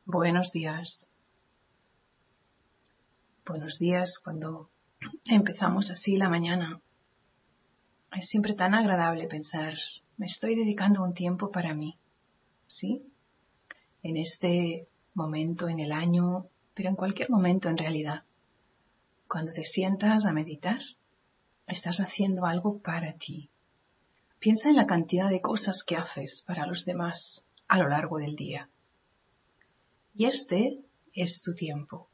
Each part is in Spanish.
Buenos días. Buenos días cuando empezamos así la mañana. Es siempre tan agradable pensar, me estoy dedicando un tiempo para mí, ¿sí? En este momento, en el año, pero en cualquier momento en realidad. Cuando te sientas a meditar, estás haciendo algo para ti. Piensa en la cantidad de cosas que haces para los demás a lo largo del día. Y este es tu tiempo.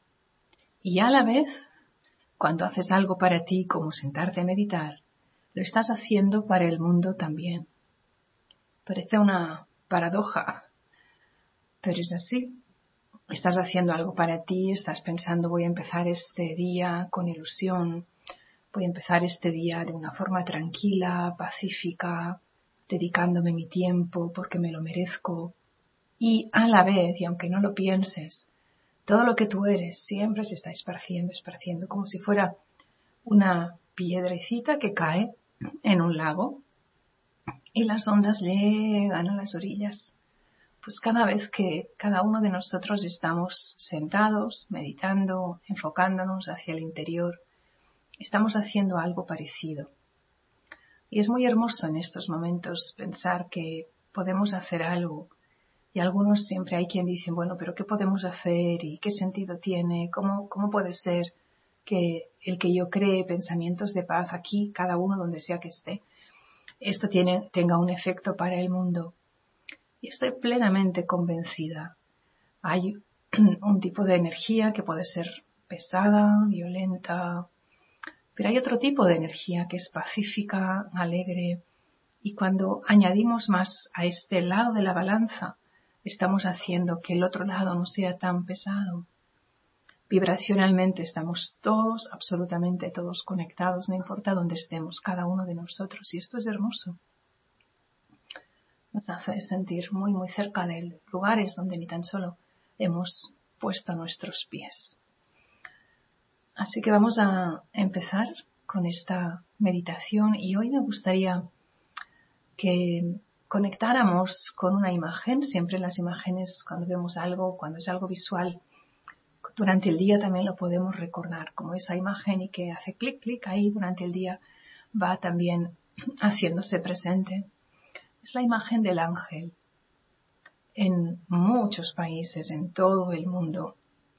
Y a la vez, cuando haces algo para ti como sentarte a meditar, lo estás haciendo para el mundo también. Parece una paradoja, pero es así. Estás haciendo algo para ti, estás pensando voy a empezar este día con ilusión, voy a empezar este día de una forma tranquila, pacífica, dedicándome mi tiempo porque me lo merezco. Y a la vez, y aunque no lo pienses, todo lo que tú eres siempre se está esparciendo, como si fuera una piedrecita que cae en un lago y las ondas llegan a las orillas. Pues cada vez que cada uno de nosotros estamos sentados, meditando, enfocándonos hacia el interior, estamos haciendo algo parecido. Y es muy hermoso en estos momentos pensar que podemos hacer algo. Y algunos siempre hay quien dicen, bueno, pero ¿qué podemos hacer? ¿Y qué sentido tiene? ¿Cómo puede ser que el que yo cree pensamientos de paz aquí, cada uno donde sea que esté, esto tenga un efecto para el mundo? Y estoy plenamente convencida. Hay un tipo de energía que puede ser pesada, violenta, pero hay otro tipo de energía que es pacífica, alegre, y cuando añadimos más a este lado de la balanza, estamos haciendo que el otro lado no sea tan pesado. Vibracionalmente estamos todos, absolutamente todos conectados, no importa dónde estemos, cada uno de nosotros, y esto es hermoso. Nos hace sentir muy, muy cerca de lugares donde ni tan solo hemos puesto nuestros pies. Así que vamos a empezar con esta meditación y hoy me gustaría que conectáramos con una imagen. Siempre las imágenes, cuando vemos algo, cuando es algo visual, durante el día también lo podemos recordar como esa imagen y que hace clic, clic ahí durante el día va también haciéndose presente. Es la imagen del ángel. En muchos países, en todo el mundo,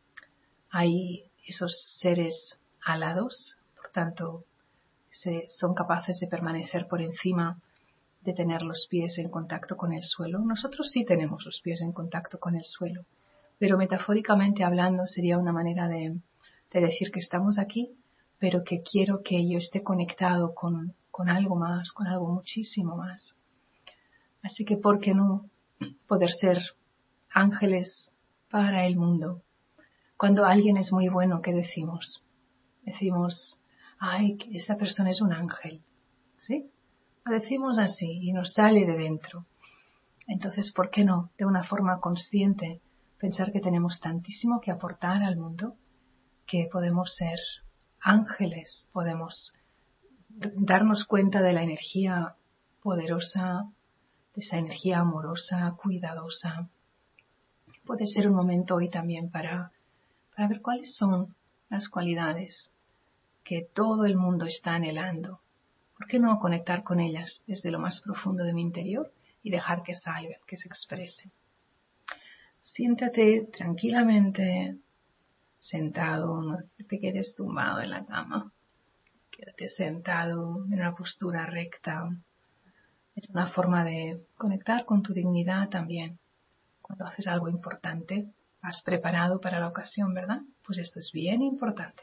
hay esos seres alados, por tanto, son capaces de permanecer por encima, de tener los pies en contacto con el suelo. Nosotros sí tenemos los pies en contacto con el suelo, pero metafóricamente hablando sería una manera de decir que estamos aquí, pero que quiero que yo esté conectado con algo más, con algo muchísimo más. Así que, ¿por qué no poder ser ángeles para el mundo? Cuando alguien es muy bueno, ¿qué decimos? Decimos, ay, esa persona es un ángel, ¿sí? Lo decimos así y nos sale de dentro. Entonces, ¿por qué no, de una forma consciente, pensar que tenemos tantísimo que aportar al mundo, que podemos ser ángeles, podemos darnos cuenta de la energía poderosa, de esa energía amorosa, cuidadosa? Puede ser un momento hoy también para ver cuáles son las cualidades que todo el mundo está anhelando. ¿Por qué no conectar con ellas desde lo más profundo de mi interior y dejar que salgan, que se expresen? Siéntate tranquilamente sentado, no te quedes tumbado en la cama. Quédate sentado en una postura recta. Es una forma de conectar con tu dignidad también. Cuando haces algo importante, has preparado para la ocasión, ¿verdad? Pues esto es bien importante.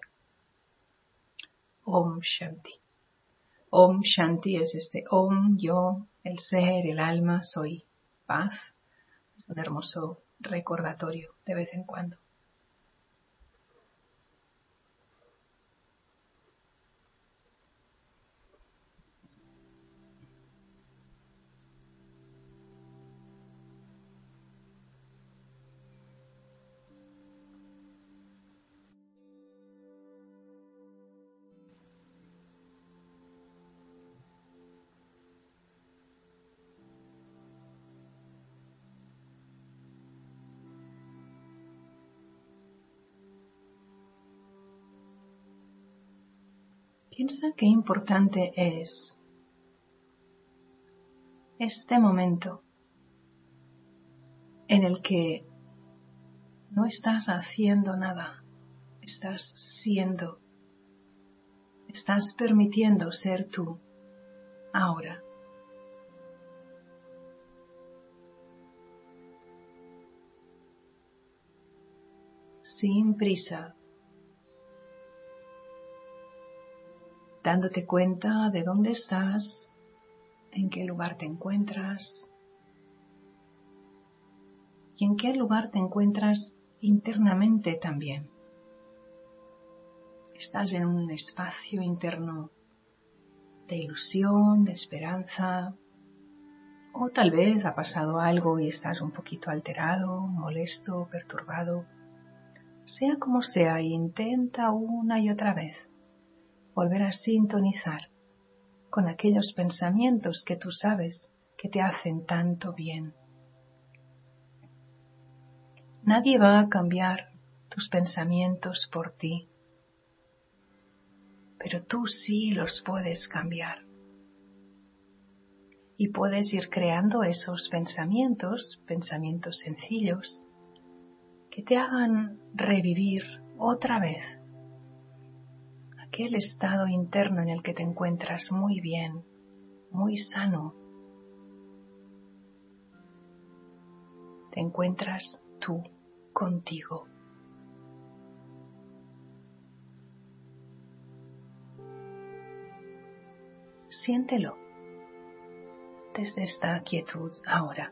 Om Shanti. Om Shanti es Om, yo, el ser, el alma, soy paz. Es un hermoso recordatorio de vez en cuando. Piensa qué importante es este momento en el que no estás haciendo nada, estás siendo, estás permitiendo ser tú ahora. Sin prisa, dándote cuenta de dónde estás, en qué lugar te encuentras y en qué lugar te encuentras internamente también. Estás en un espacio interno de ilusión, de esperanza, o tal vez ha pasado algo y estás un poquito alterado, molesto, perturbado. Sea como sea, intenta una y otra vez volver a sintonizar con aquellos pensamientos que tú sabes que te hacen tanto bien. Nadie va a cambiar tus pensamientos por ti, pero tú sí los puedes cambiar. Y puedes ir creando esos pensamientos sencillos, que te hagan revivir otra vez aquel estado interno en el que te encuentras muy bien, muy sano. Te encuentras tú contigo. Siéntelo desde esta quietud ahora.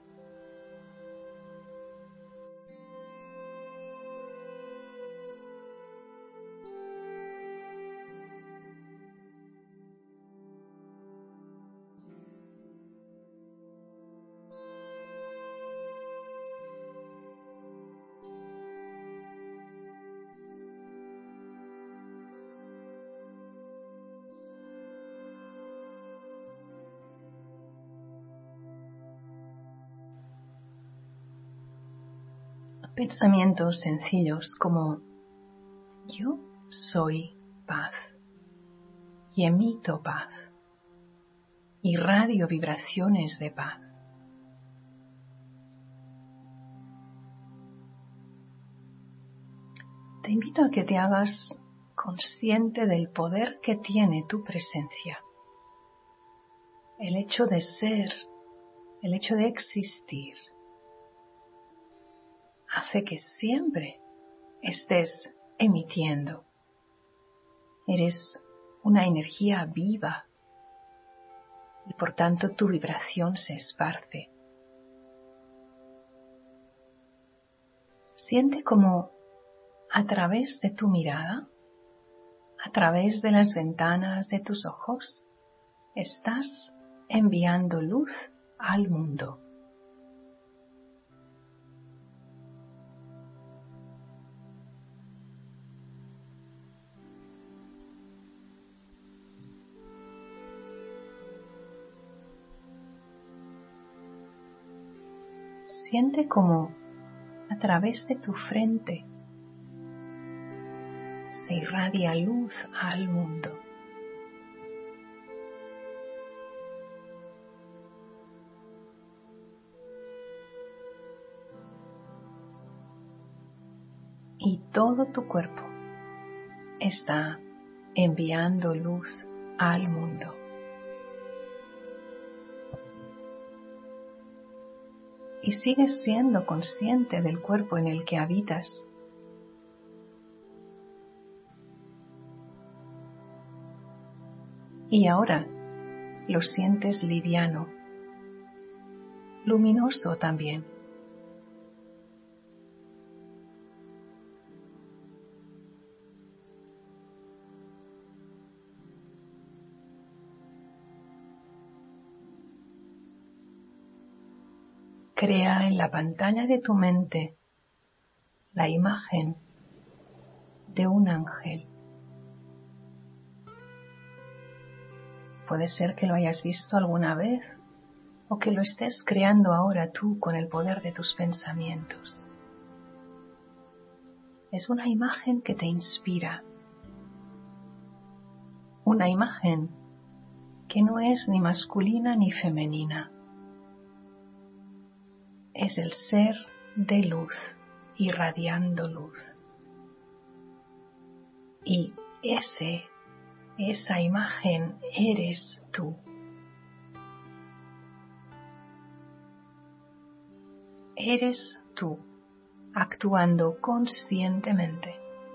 Pensamientos sencillos como yo soy paz y emito paz, irradio vibraciones de paz. Te invito a que te hagas consciente del poder que tiene tu presencia. El hecho de ser, el hecho de existir, hace que siempre estés emitiendo. Eres una energía viva y por tanto tu vibración se esparce. Siente como a través de tu mirada, a través de las ventanas de tus ojos, estás enviando luz al mundo. Siente como a través de tu frente se irradia luz al mundo. Y todo tu cuerpo está enviando luz al mundo. Y sigues siendo consciente del cuerpo en el que habitas. Y ahora lo sientes liviano, luminoso también. Crea en la pantalla de tu mente la imagen de un ángel. Puede ser que lo hayas visto alguna vez o que lo estés creando ahora tú con el poder de tus pensamientos. Es una imagen que te inspira, una imagen que no es ni masculina ni femenina. Es el ser de luz, irradiando luz. Y esa imagen eres tú. Eres tú, actuando conscientemente.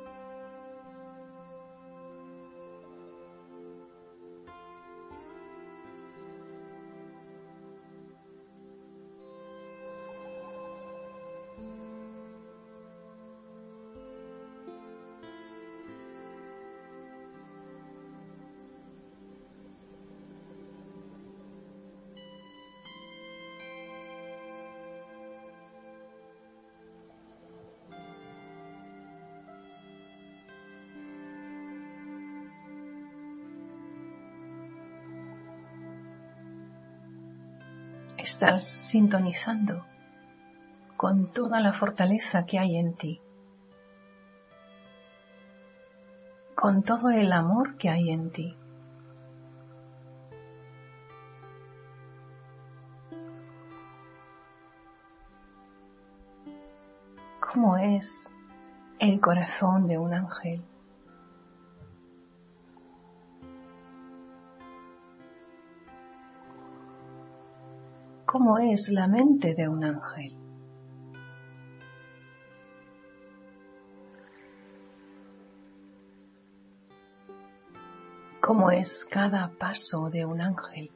Estás sintonizando con toda la fortaleza que hay en ti, con todo el amor que hay en ti. ¿Cómo es el corazón de un ángel? ¿Cómo es la mente de un ángel? ¿Cómo es cada paso de un ángel?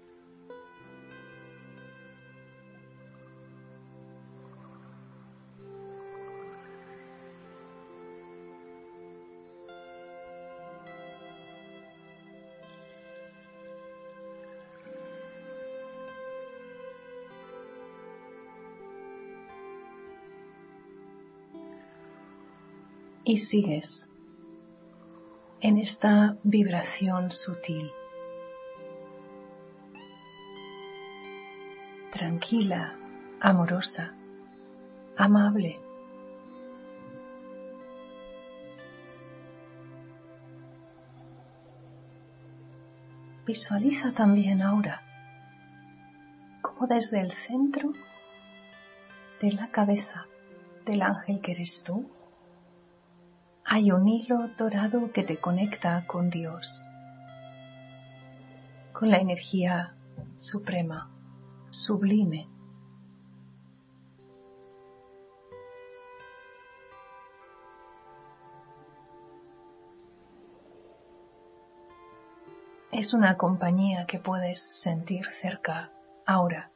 Y sigues en esta vibración sutil, tranquila, amorosa, amable. Visualiza también ahora cómo desde el centro de la cabeza del ángel que eres tú, hay un hilo dorado que te conecta con Dios, con la energía suprema, sublime. Es una compañía que puedes sentir cerca ahora.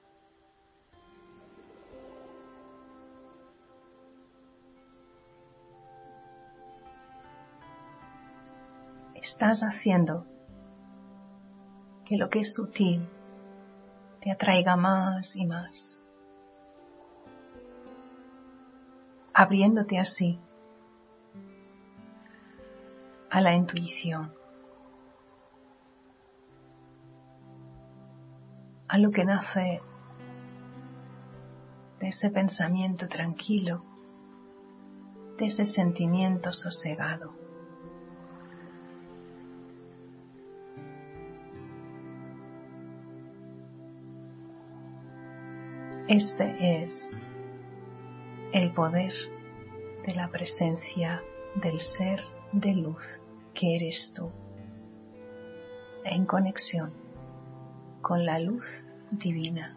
Estás haciendo que lo que es sutil te atraiga más y más, abriéndote así a la intuición, a lo que nace de ese pensamiento tranquilo, de ese sentimiento sosegado. Este es el poder de la presencia del ser de luz que eres tú, en conexión con la luz divina.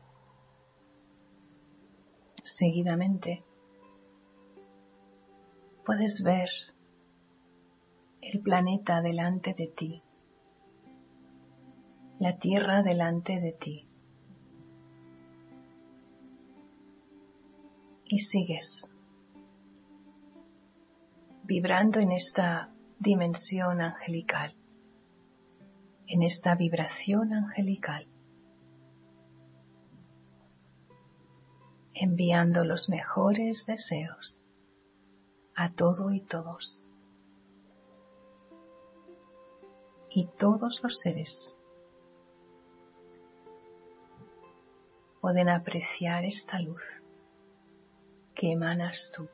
Seguidamente, Puedes ver el planeta delante de ti, la Tierra delante de ti. Y sigues vibrando en esta dimensión angelical, en esta vibración angelical, enviando los mejores deseos a todo y todos. Y todos los seres pueden apreciar esta luz que emanas tú.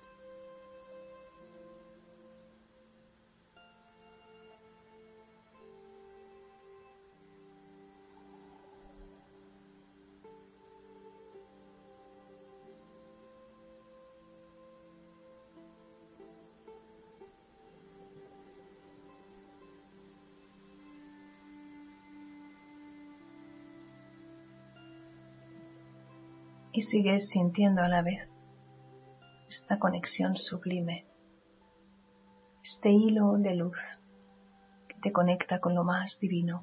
Y sigues sintiendo a la vez esta conexión sublime, este hilo de luz que te conecta con lo más divino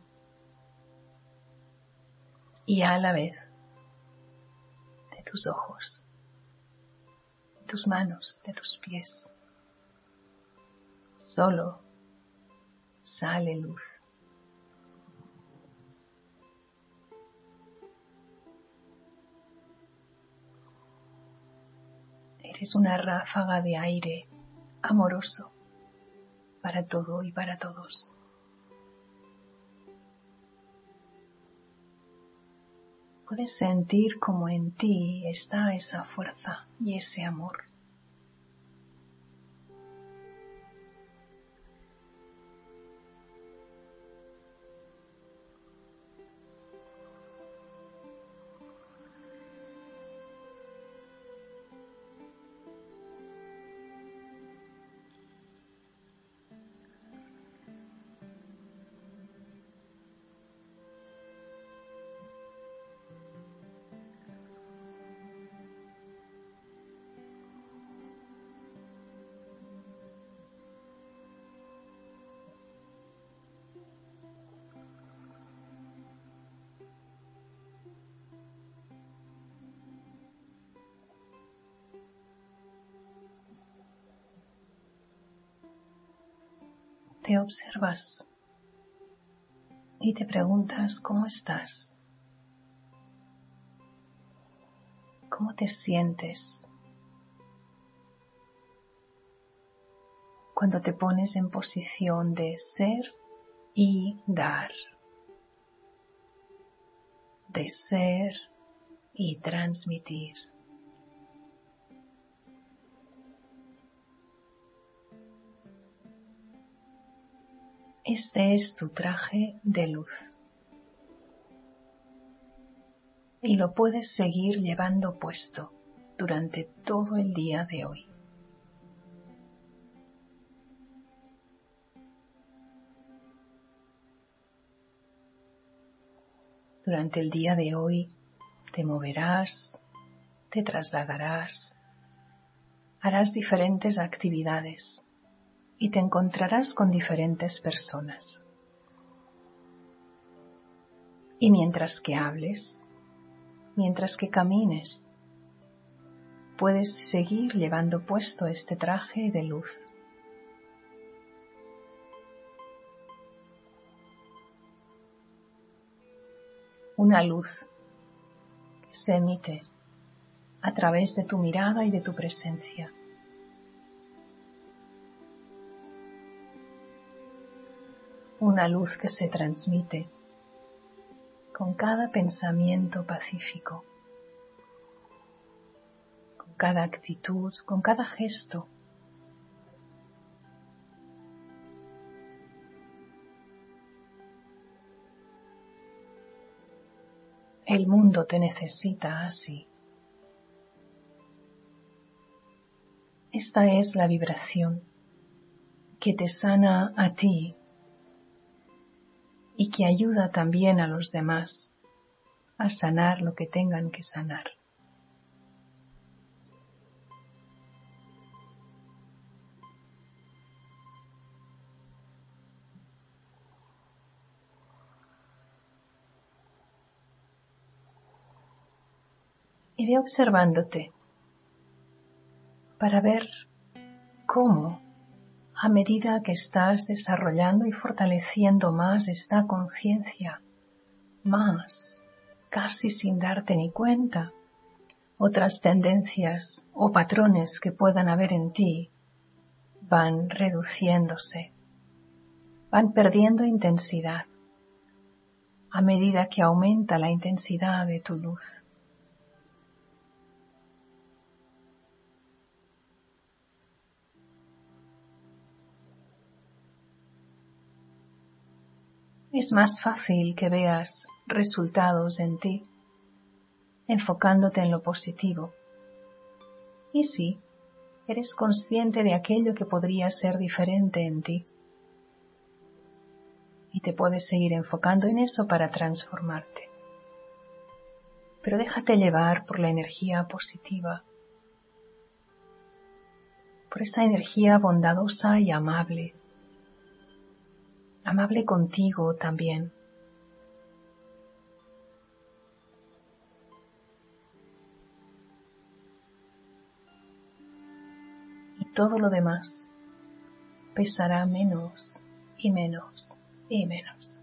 y a la vez de tus ojos, de tus manos, de tus pies. Solo sale luz. Eres una ráfaga de aire amoroso para todo y para todos. Puedes sentir como en ti está esa fuerza y ese amor. Te observas y te preguntas cómo estás, cómo te sientes cuando te pones en posición de ser y dar, de ser y transmitir. Este es tu traje de luz y lo puedes seguir llevando puesto durante todo el día de hoy. Durante el día de hoy te moverás, te trasladarás, harás diferentes actividades y te encontrarás con diferentes personas. Y mientras que hables, mientras que camines, puedes seguir llevando puesto este traje de luz. Una luz que se emite a través de tu mirada y de tu presencia. Una luz que se transmite con cada pensamiento pacífico, con cada actitud, con cada gesto. El mundo te necesita así. Esta es la vibración que te sana a ti y que ayuda también a los demás a sanar lo que tengan que sanar. Y ve observándote para ver cómo, a medida que estás desarrollando y fortaleciendo más esta conciencia, más, casi sin darte ni cuenta, otras tendencias o patrones que puedan haber en ti van reduciéndose, van perdiendo intensidad a medida que aumenta la intensidad de tu luz. Es más fácil que veas resultados en ti, enfocándote en lo positivo. Y sí, eres consciente de aquello que podría ser diferente en ti. Y te puedes seguir enfocando en eso para transformarte. Pero déjate llevar por la energía positiva, por esa energía bondadosa y amable. Amable contigo también. Y todo lo demás pesará menos y menos y menos.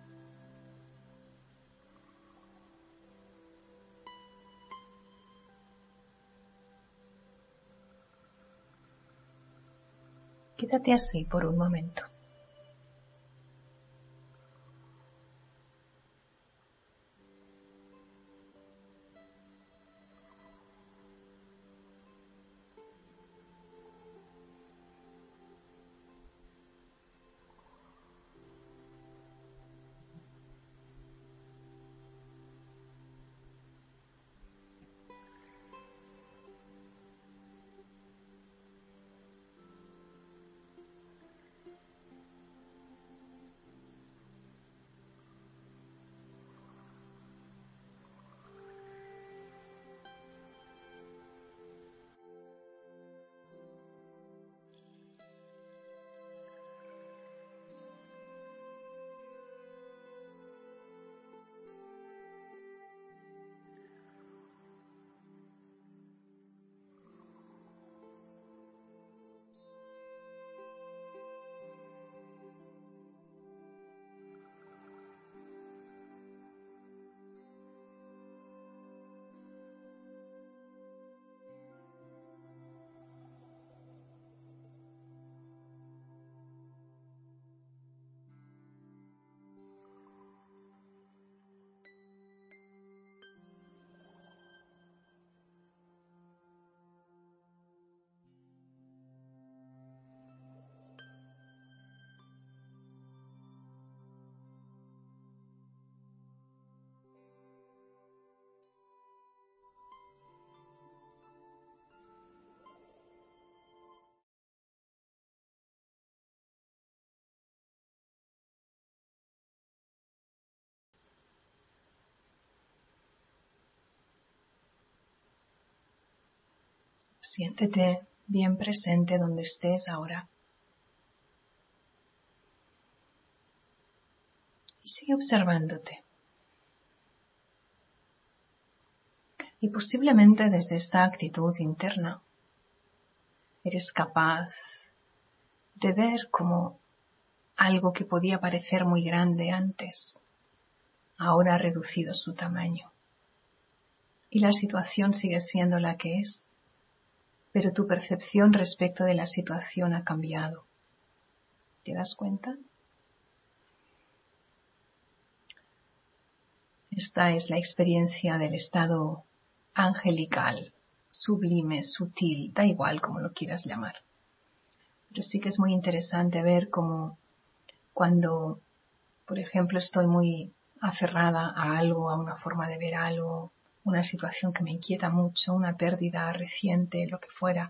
Quédate así por un momento. Siéntete bien presente donde estés ahora. Y sigue observándote. Y posiblemente desde esta actitud interna eres capaz de ver cómo algo que podía parecer muy grande antes, ahora ha reducido su tamaño. Y la situación sigue siendo la que es, pero tu percepción respecto de la situación ha cambiado. ¿Te das cuenta? Esta es la experiencia del estado angelical, sublime, sutil, da igual como lo quieras llamar. Pero sí que es muy interesante ver cómo cuando, por ejemplo, estoy muy aferrada a algo, a una forma de ver algo, una situación que me inquieta mucho, una pérdida reciente, lo que fuera,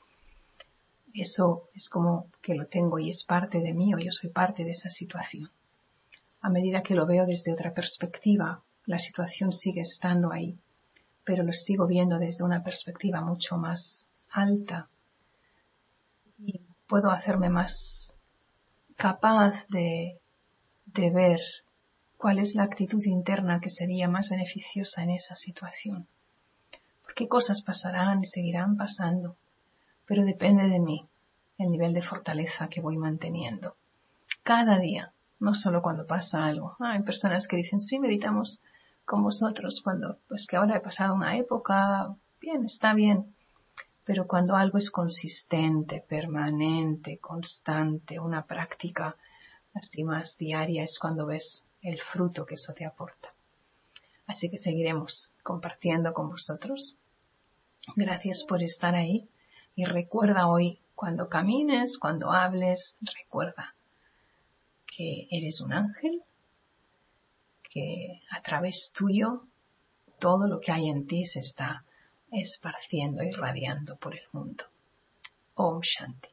eso es como que lo tengo y es parte de mí o yo soy parte de esa situación. A medida que lo veo desde otra perspectiva, la situación sigue estando ahí, pero lo sigo viendo desde una perspectiva mucho más alta y puedo hacerme más capaz de ver cuál es la actitud interna que sería más beneficiosa en esa situación. porque cosas pasarán y seguirán pasando, pero depende de mí el nivel de fortaleza que voy manteniendo cada día, no solo cuando pasa algo. Hay personas que dicen, sí, meditamos con vosotros cuando, pues que ahora he pasado una época, bien, está bien, pero cuando algo es consistente, permanente, constante, una práctica así más diaria, es cuando ves el fruto que eso te aporta. Así que seguiremos compartiendo con vosotros. Gracias por estar ahí y recuerda hoy, cuando camines, cuando hables, recuerda que eres un ángel, que a través tuyo todo lo que hay en ti se está esparciendo, irradiando por el mundo. Om Shanti.